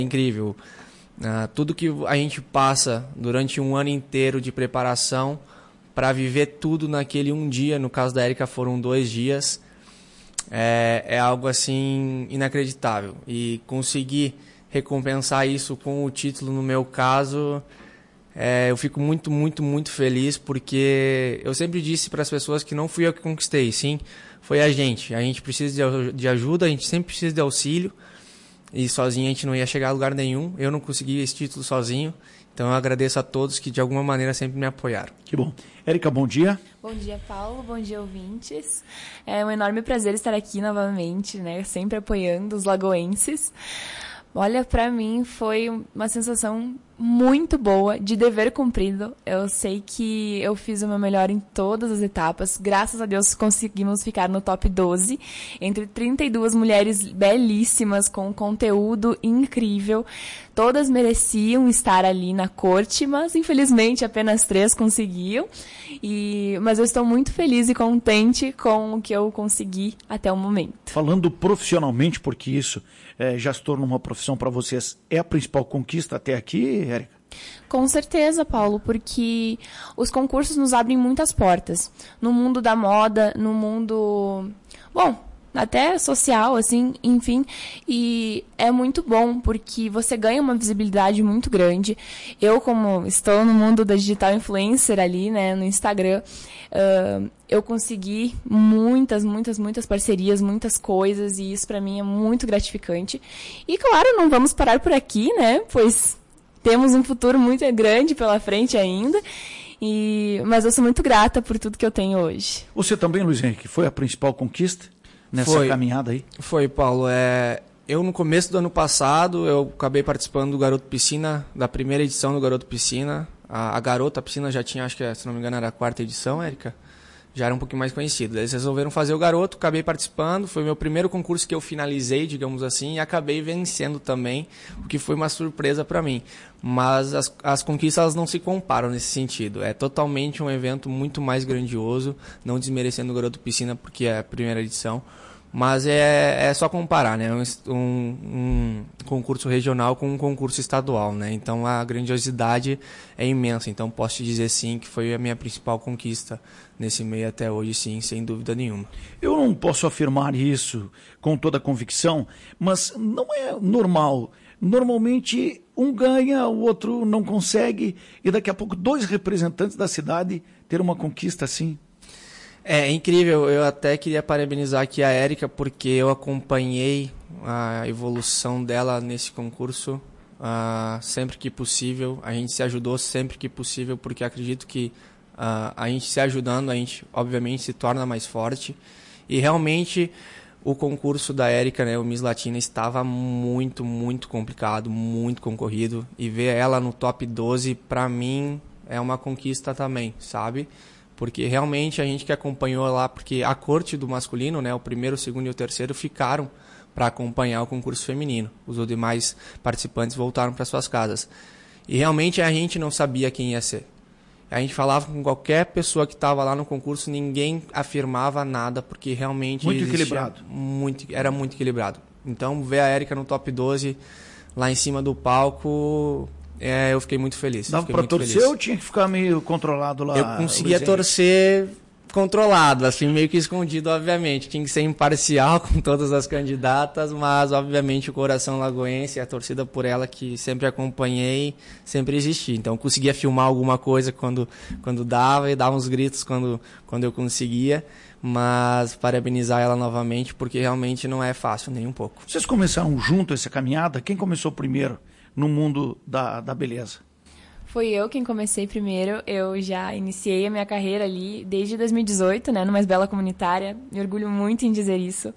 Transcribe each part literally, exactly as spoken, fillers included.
incrível. Uh, tudo que a gente passa durante um ano inteiro de preparação para viver tudo naquele um dia, no caso da Érica foram dois dias, é, é algo assim inacreditável. E conseguir recompensar isso com o título, no meu caso, é, eu fico muito, muito, muito feliz, porque eu sempre disse para as pessoas que não fui eu que conquistei, sim, foi a gente. A gente precisa de, de ajuda, a gente sempre precisa de auxílio. E sozinho a gente não ia chegar a lugar nenhum. Eu não consegui esse título sozinho. Então eu agradeço a todos que de alguma maneira sempre me apoiaram. Que bom. Érica, bom dia. Bom dia, Paulo. Bom dia, ouvintes. É um enorme prazer estar aqui novamente, né? Sempre apoiando os lagoenses. Olha, para mim foi uma sensação muito boa, de dever cumprido. Eu sei que eu fiz o meu melhor em todas as etapas. Graças a Deus conseguimos ficar no top doze, entre trinta e duas mulheres belíssimas, com conteúdo incrível. Todas mereciam estar ali na corte, mas infelizmente apenas três conseguiam. E, mas eu estou muito feliz e contente com o que eu consegui até o momento. Falando profissionalmente, porque isso é, já se torna uma profissão para vocês, é a principal conquista até aqui, Érica? Com certeza, Paulo, porque os concursos nos abrem muitas portas. No mundo da moda, no mundo... Bom, até social, assim, enfim. E é muito bom, porque você ganha uma visibilidade muito grande. Eu, como estou no mundo da digital influencer ali, né, no Instagram, uh, eu consegui muitas, muitas, muitas parcerias, muitas coisas, e isso para mim é muito gratificante. E, claro, não vamos parar por aqui, né, pois temos um futuro muito grande pela frente ainda. E, mas eu sou muito grata por tudo que eu tenho hoje. Você também, Luiz Henrique, foi a principal conquista nessa foi, caminhada aí? Foi, Paulo. É, eu, no começo do ano passado, eu acabei participando do Garoto Piscina, da primeira edição do Garoto Piscina. A, a Garota Piscina já tinha, acho que, se não me engano, era a quarta edição, Érica. Já era um pouquinho mais conhecido. Eles resolveram fazer o Garoto, acabei participando. Foi o meu primeiro concurso que eu finalizei, digamos assim, e acabei vencendo também, o que foi uma surpresa para mim. Mas as, as conquistas elas não se comparam nesse sentido. É totalmente um evento muito mais grandioso, não desmerecendo o Garoto Piscina, porque é a primeira edição. Mas é, é só comparar, né? Um, um concurso regional com um concurso estadual, né? Então a grandiosidade é imensa. Então posso te dizer sim que foi a minha principal conquista nesse meio até hoje, sim, sem dúvida nenhuma. Eu não posso afirmar isso com toda a convicção, mas não é normal. Normalmente um ganha, o outro não consegue, e daqui a pouco dois representantes da cidade ter uma conquista assim. É incrível, eu até queria parabenizar aqui a Érica, porque eu acompanhei a evolução dela nesse concurso uh, sempre que possível. A gente se ajudou sempre que possível, porque acredito que uh, a gente se ajudando, a gente obviamente se torna mais forte. E realmente o concurso da Érica, né, o Miss Latina, estava muito, muito complicado, muito concorrido. E ver ela no top doze, para mim, é uma conquista também, sabe? Porque realmente a gente que acompanhou lá, porque a corte do masculino, né, o primeiro, o segundo e o terceiro ficaram para acompanhar o concurso feminino. Os demais participantes voltaram para suas casas. E realmente a gente não sabia quem ia ser. A gente falava com qualquer pessoa que estava lá no concurso, ninguém afirmava nada, porque realmente muito equilibrado. Muito, era muito equilibrado. Então ver a Érica no top doze, lá em cima do palco... É, eu fiquei muito feliz. Dava para torcer feliz. Ou tinha que ficar meio controlado lá? Eu conseguia torcer controlado, assim, meio que escondido, obviamente. Tinha que ser imparcial com todas as candidatas, mas, obviamente, o coração lagoense, a torcida por ela, que sempre acompanhei, sempre existia. Então, eu conseguia filmar alguma coisa quando, quando dava e dava uns gritos quando, quando eu conseguia. Mas parabenizar ela novamente, porque realmente não é fácil, nem um pouco. Vocês começaram junto essa caminhada? Quem começou primeiro no mundo da, da beleza? Foi eu quem comecei primeiro. Eu já iniciei a minha carreira ali desde dois mil e dezoito, né, no Mais Bela Comunitária. Me orgulho muito em dizer isso.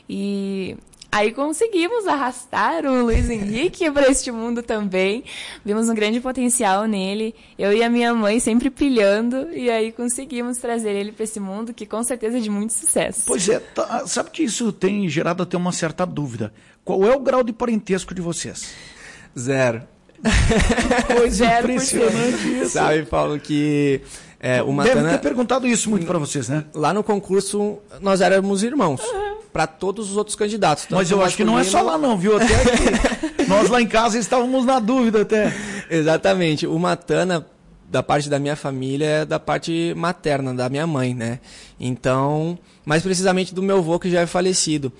E aí conseguimos arrastar o Luiz Henrique para este mundo também. Vimos um grande potencial nele. Eu e a minha mãe sempre pilhando. E aí conseguimos trazer ele para esse mundo, que com certeza é de muito sucesso. Pois é, tá, sabe que isso tem gerado até uma certa dúvida. Qual é o grau de parentesco de vocês? Zero. Coisa impressionante isso. Sabe, Paulo, que É, o Deve Matana, ter perguntado isso muito para vocês, né? lá no concurso, nós éramos irmãos. Uhum. Para todos os outros candidatos. Mas eu acho que não é só lá não, viu? Até que nós lá em casa estávamos na dúvida até. Exatamente. O Matana, da parte da minha família, é da parte materna, da minha mãe, né? Então, mais precisamente do meu avô, que já é falecido.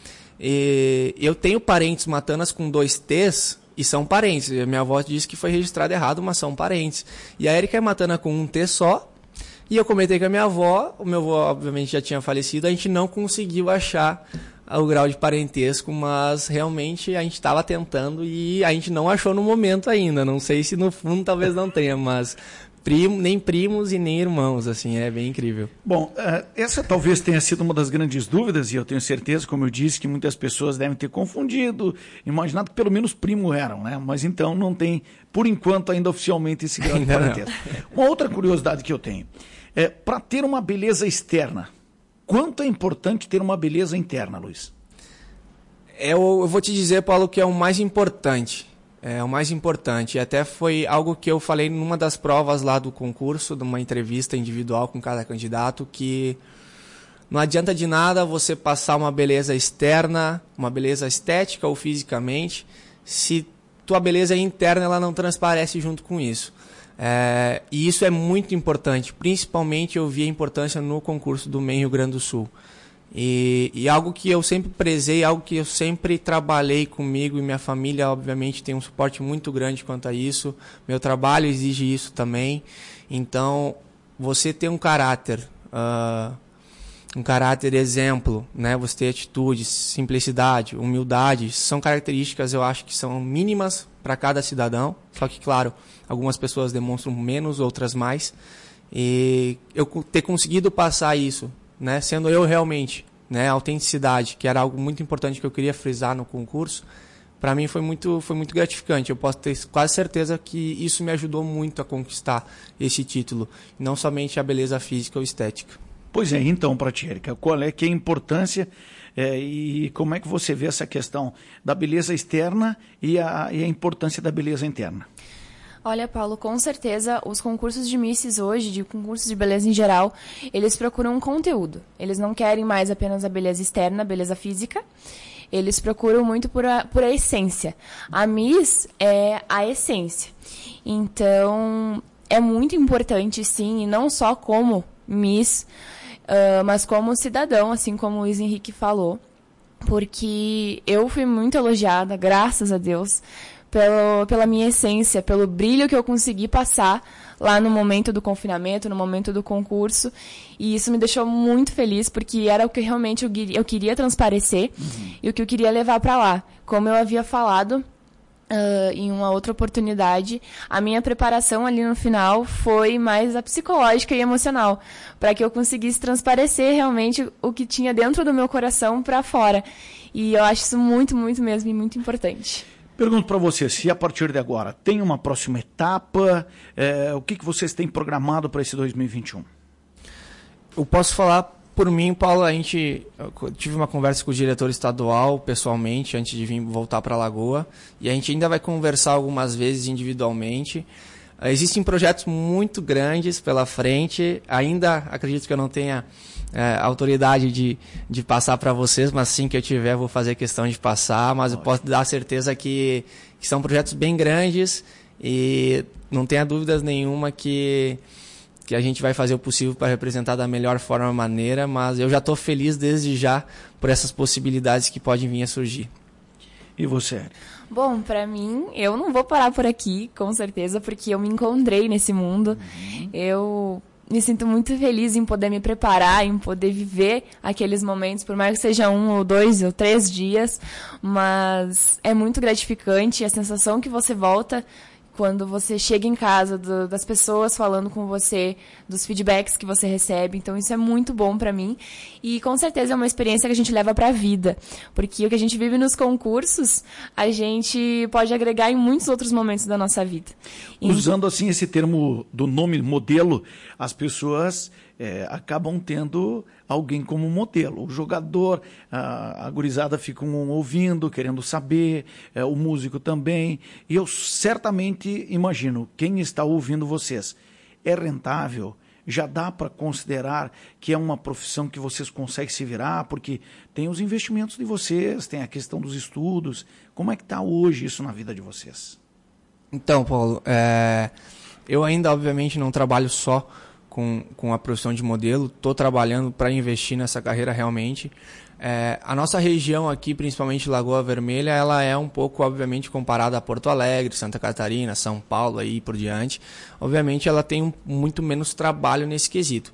E eu tenho parentes matanas com dois T's, e são parentes. Minha avó disse que foi registrado errado, mas são parentes. E a Érica é matana com um T só. E eu comentei com a minha avó, o meu avô obviamente já tinha falecido, a gente não conseguiu achar o grau de parentesco, mas realmente a gente estava tentando e a gente não achou no momento ainda. Não sei se no fundo talvez não tenha, mas primo, nem primos e nem irmãos, assim, é bem incrível. Bom, essa talvez tenha sido uma das grandes dúvidas, e eu tenho certeza, como eu disse, que muitas pessoas devem ter confundido, imaginado que pelo menos primo eram, né? Mas então não tem, por enquanto, ainda oficialmente esse grau de parentesco. Uma outra curiosidade que eu tenho. É, para ter uma beleza externa, quanto é importante ter uma beleza interna, Luiz? Eu, eu vou te dizer, Paulo, que é o mais importante. É o mais importante. E até foi algo que eu falei numa das provas lá do concurso, de uma entrevista individual com cada candidato, que não adianta de nada você passar uma beleza externa, uma beleza estética ou fisicamente, se tua beleza interna ela não transparece junto com isso. É, e isso é muito importante, principalmente eu vi a importância no concurso do M E M Rio Grande do Sul. E, e algo que eu sempre prezei, algo que eu sempre trabalhei comigo e minha família, obviamente, tem um suporte muito grande quanto a isso. Meu trabalho exige isso também. Então, você ter um caráter, uh, um caráter exemplo, né? Você ter atitude, simplicidade, humildade, são características, eu acho que são mínimas para cada cidadão. Só que, claro, algumas pessoas demonstram menos, outras mais. E eu ter conseguido passar isso, né, sendo eu realmente, né, autenticidade, que era algo muito importante que eu queria frisar no concurso, para mim foi muito, foi muito gratificante. Eu posso ter quase certeza que isso me ajudou muito a conquistar esse título, não somente a beleza física ou estética. Pois é, então, para ti, Érica, qual é que é a importância é, e como é que você vê essa questão da beleza externa e a, e a importância da beleza interna? Olha, Paulo, com certeza os concursos de Misses hoje, de concursos de beleza em geral, eles procuram um conteúdo. Eles não querem mais apenas a beleza externa, a beleza física. Eles procuram muito por a, por a essência. A Miss é a essência. Então, é muito importante, sim, e não só como Miss, uh, mas como cidadão, assim como o Luiz Henrique falou. Porque eu fui muito elogiada, graças a Deus, Pelo, pela minha essência, pelo brilho que eu consegui passar lá no momento do confinamento, no momento do concurso. E isso me deixou muito feliz, porque era o que realmente eu, eu queria transparecer uhum. e o que eu queria levar para lá. Como eu havia falado uh, em uma outra oportunidade, a minha preparação ali no final foi mais a psicológica e emocional, para que eu conseguisse transparecer realmente o que tinha dentro do meu coração para fora. E eu acho isso muito, muito mesmo e muito importante. Pergunto para você, se a partir de agora tem uma próxima etapa, é, o que, que vocês têm programado para esse dois mil e vinte e um? Eu posso falar por mim, Paulo, a gente eu tive uma conversa com o diretor estadual, pessoalmente, antes de vir voltar para a Lagoa, e a gente ainda vai conversar algumas vezes individualmente. Existem projetos muito grandes pela frente, ainda acredito que eu não tenha é, autoridade de, de passar para vocês, mas assim que eu tiver vou fazer questão de passar, mas eu posso dar certeza que, que são projetos bem grandes e não tenha dúvidas nenhuma que, que a gente vai fazer o possível para representar da melhor forma e maneira, mas eu já estou feliz desde já por essas possibilidades que podem vir a surgir. E você? Bom, pra mim, eu não vou parar por aqui, com certeza, porque eu me encontrei nesse mundo. Uhum. Eu me sinto muito feliz em poder me preparar, em poder viver aqueles momentos, por mais que seja um ou dois ou três dias, mas é muito gratificante a sensação que você volta quando você chega em casa, do, das pessoas falando com você, dos feedbacks que você recebe. Então, isso é muito bom pra mim. E, com certeza, é uma experiência que a gente leva pra vida. Porque o que a gente vive nos concursos, a gente pode agregar em muitos outros momentos da nossa vida. Usando, assim, esse termo do nome modelo, as pessoas é, acabam tendo alguém como modelo. O jogador, a, a gurizada ficam ouvindo, querendo saber, é, o músico também. E eu certamente imagino, quem está ouvindo vocês, é rentável já dá para considerar que é uma profissão que vocês conseguem se virar, porque tem os investimentos de vocês, tem a questão dos estudos. Como é que está hoje isso na vida de vocês? Então, Paulo, é, eu ainda, obviamente, não trabalho só com, com a profissão de modelo, estou trabalhando para investir nessa carreira realmente. É, a nossa região aqui, principalmente Lagoa Vermelha, ela é um pouco, obviamente, comparada a Porto Alegre, Santa Catarina, São Paulo, aí por diante. Obviamente, ela tem um, muito menos trabalho nesse quesito.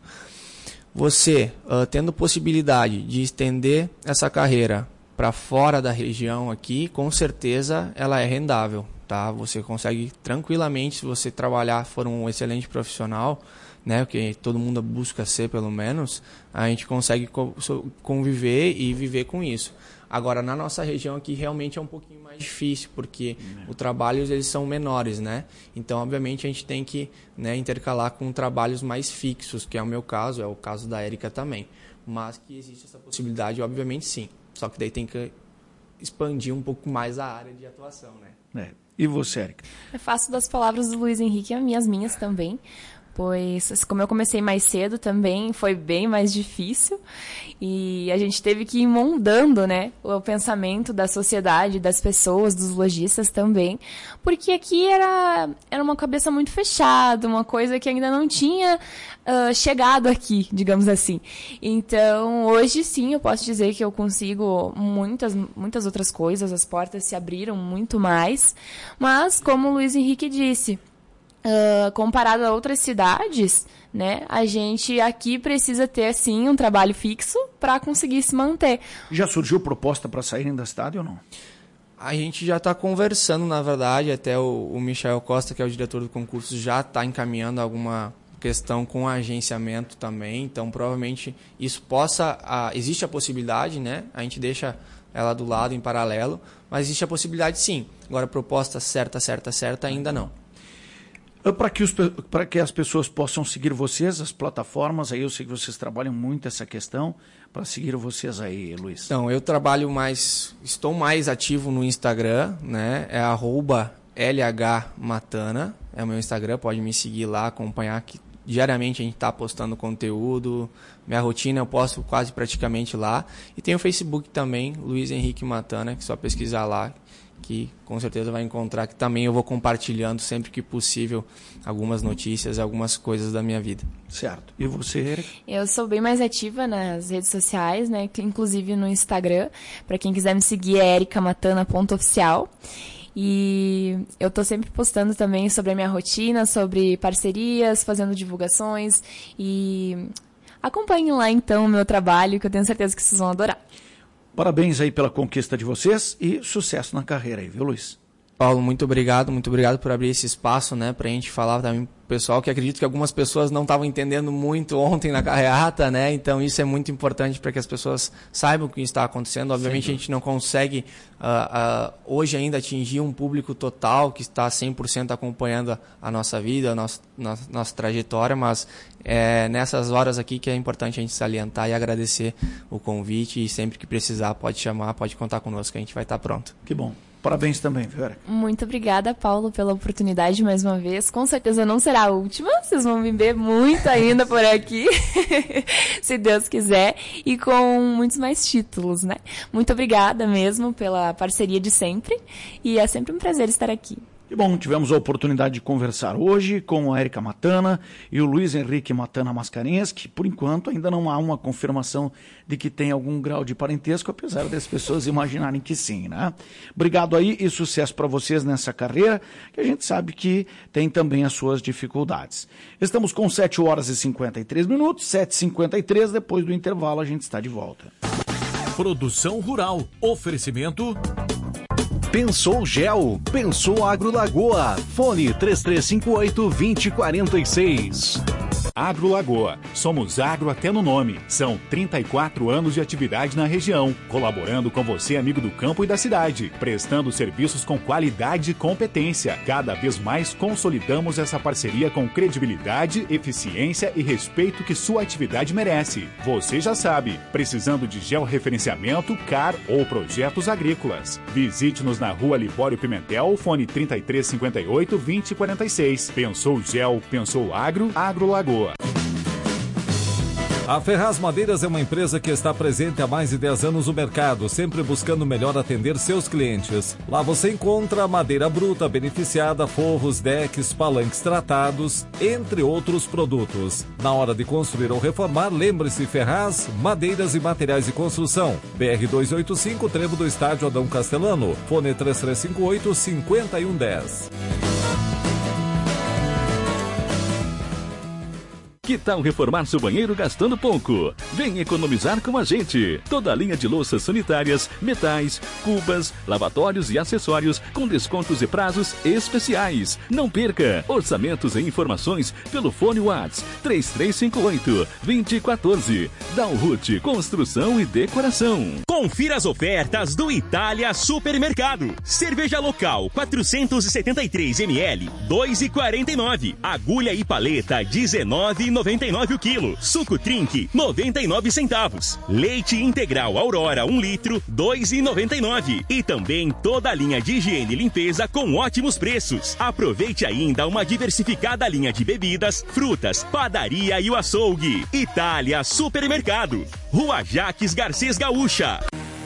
Você, uh, tendo possibilidade de estender essa carreira para fora da região aqui, com certeza ela é rendável, tá? Você consegue tranquilamente, se você trabalhar, for um excelente profissional, né, que todo mundo busca ser pelo menos, a gente consegue conviver e viver com isso. Agora, na nossa região aqui, realmente é um pouquinho mais difícil, porque é. os trabalhos eles são menores, né? Então, obviamente, a gente tem que, né, intercalar com trabalhos mais fixos, que é o meu caso, é o caso da Érica também. Mas que existe essa possibilidade, obviamente, sim. Só que daí tem que expandir um pouco mais a área de atuação, né? É. E você, Érica? Eu faço das palavras do Luiz Henrique as minhas, minhas também. Pois, como eu comecei mais cedo também, foi bem mais difícil e a gente teve que ir moldando, né, o pensamento da sociedade, das pessoas, dos lojistas também, porque aqui era, era uma cabeça muito fechada, uma coisa que ainda não tinha uh, chegado aqui, digamos assim. Então, hoje sim, eu posso dizer que eu consigo muitas, muitas outras coisas, as portas se abriram muito mais, mas, como o Luiz Henrique disse, Uh, comparado a outras cidades, né, a gente aqui precisa ter, sim, um trabalho fixo para conseguir se manter. Já surgiu proposta para saírem da cidade ou não? A gente já está conversando, na verdade, até o, o Michael Costa, que é o diretor do concurso, já está encaminhando alguma questão com agenciamento também, então provavelmente isso possa, a, existe a possibilidade, né, a gente deixa ela do lado em paralelo, mas existe a possibilidade sim. Agora, proposta certa, certa, certa, ainda não. Para que, os, para que as pessoas possam seguir vocês, as plataformas, aí eu sei que vocês trabalham muito essa questão, para seguir vocês aí, Luiz. Então, eu trabalho mais, estou mais ativo no Instagram, né? É arroba lhmatana, é o meu Instagram, pode me seguir lá, acompanhar, que diariamente a gente está postando conteúdo, minha rotina eu posto quase praticamente lá. E tem o Facebook também, Luiz Henrique Matana, que é só pesquisar lá, que com certeza vai encontrar, que também eu vou compartilhando sempre que possível algumas notícias, algumas coisas da minha vida. Certo. E você, Érica? Eu sou bem mais ativa nas redes sociais, né? Inclusive no Instagram. Para quem quiser me seguir é ericamatana ponto oficial. E eu tô sempre postando também sobre a minha rotina, sobre parcerias, fazendo divulgações. E acompanhem lá então o meu trabalho, que eu tenho certeza que vocês vão adorar. Parabéns aí pela conquista de vocês e sucesso na carreira aí, viu, Luiz? Paulo, muito obrigado, muito obrigado por abrir esse espaço, né, pra gente falar também pro pessoal, que acredito que algumas pessoas não estavam entendendo muito ontem na carreata, né, então isso é muito importante para que as pessoas saibam o que está acontecendo. Obviamente, sim, a gente não consegue uh, uh, hoje ainda atingir um público total que está cem por cento acompanhando a, a nossa vida, a nossa, nossa, nossa trajetória, mas é nessas horas aqui que é importante a gente salientar e agradecer o convite, e sempre que precisar pode chamar, pode contar conosco, que a gente vai estar pronto. Que bom. Parabéns também, viu, Érica? Muito obrigada, Paulo, pela oportunidade mais uma vez. Com certeza não será a última. Vocês vão me ver muito ainda por aqui, se Deus quiser, e com muitos mais títulos, né? Muito obrigada mesmo pela parceria de sempre, e é sempre um prazer estar aqui. Que bom, tivemos a oportunidade de conversar hoje com a Érica Matana e o Luiz Henrique Matana Mascarenhas, que por enquanto ainda não há uma confirmação de que tem algum grau de parentesco, apesar das pessoas imaginarem que sim, né? Obrigado aí e sucesso para vocês nessa carreira, que a gente sabe que tem também as suas dificuldades. Estamos com sete horas e cinquenta e três minutos, sete e cinquenta e três, depois do intervalo a gente está de volta. Produção Rural, oferecimento... Pensou Gel, Pensou Agro Lagoa, fone três três cinco oito, dois zero quatro seis. Agro Lagoa, somos agro até no nome. São trinta e quatro anos de atividade na região, colaborando com você, amigo do campo e da cidade, prestando serviços com qualidade e competência. Cada vez mais consolidamos essa parceria com credibilidade, eficiência e respeito que sua atividade merece. Você já sabe, precisando de georreferenciamento, C A R ou projetos agrícolas. Visite-nos na rua Libório Pimentel, fone trinta e três cinquenta e oito, vinte e quarenta e seis. Pensou Gel, Pensou Agro, Agro Lagoa. A Ferraz Madeiras é uma empresa que está presente há mais de dez anos no mercado, sempre buscando melhor atender seus clientes. Lá você encontra madeira bruta, beneficiada, forros, decks, palanques tratados, entre outros produtos. Na hora de construir ou reformar, lembre-se Ferraz Madeiras e Materiais de Construção. B R duzentos e oitenta e cinco, Trevo do Estádio Adão Castelano. Fone três três cinco oito, cinco um um zero. Que tal reformar seu banheiro gastando pouco? Vem economizar com a gente. Toda a linha de louças sanitárias, metais, cubas, lavatórios e acessórios com descontos e prazos especiais. Não perca! Orçamentos e informações pelo fone WhatsApp três três cinco oito, dois zero um quatro. Dalhut Construção e Decoração. Confira as ofertas do Itália Supermercado. Cerveja local quatrocentos e setenta e três mililitros, dois reais e quarenta e nove centavos. Agulha e paleta dezenove reais e noventa e nove centavos o quilo. Suco Trink noventa e nove centavos. Leite integral Aurora um litro, dois reais e noventa e nove centavos. E também toda a linha de higiene e limpeza com ótimos preços. Aproveite ainda uma diversificada linha de bebidas, frutas, padaria e o açougue. Itália Supermercado. Rua Jaques Garcês Gaúcha.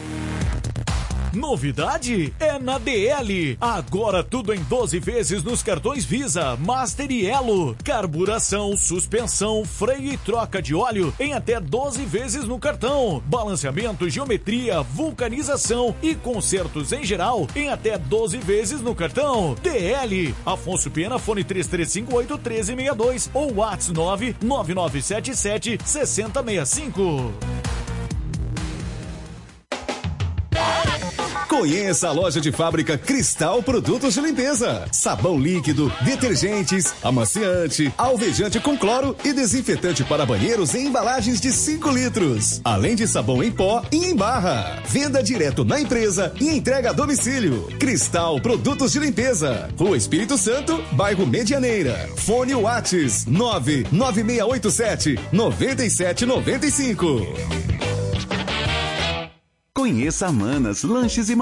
Novidade é na D L. Agora tudo em doze vezes nos cartões Visa, Master e Elo. Carburação, suspensão, freio e troca de óleo em até doze vezes no cartão. Balanceamento, geometria, vulcanização e consertos em geral em até doze vezes no cartão. D L. Afonso Pena, fone três três cinco oito, um três seis dois ou WhatsApp nove nove nove sete sete, seis zero seis cinco. Conheça a loja de fábrica Cristal Produtos de Limpeza. Sabão líquido, detergentes, amaciante, alvejante com cloro e desinfetante para banheiros em embalagens de cinco litros. Além de sabão em pó e em barra. Venda direto na empresa e entrega a domicílio. Cristal Produtos de Limpeza. Rua Espírito Santo, bairro Medianeira. Fone Whats nove nove seis oito sete, nove sete nove cinco. Conheça a Manas Lanches e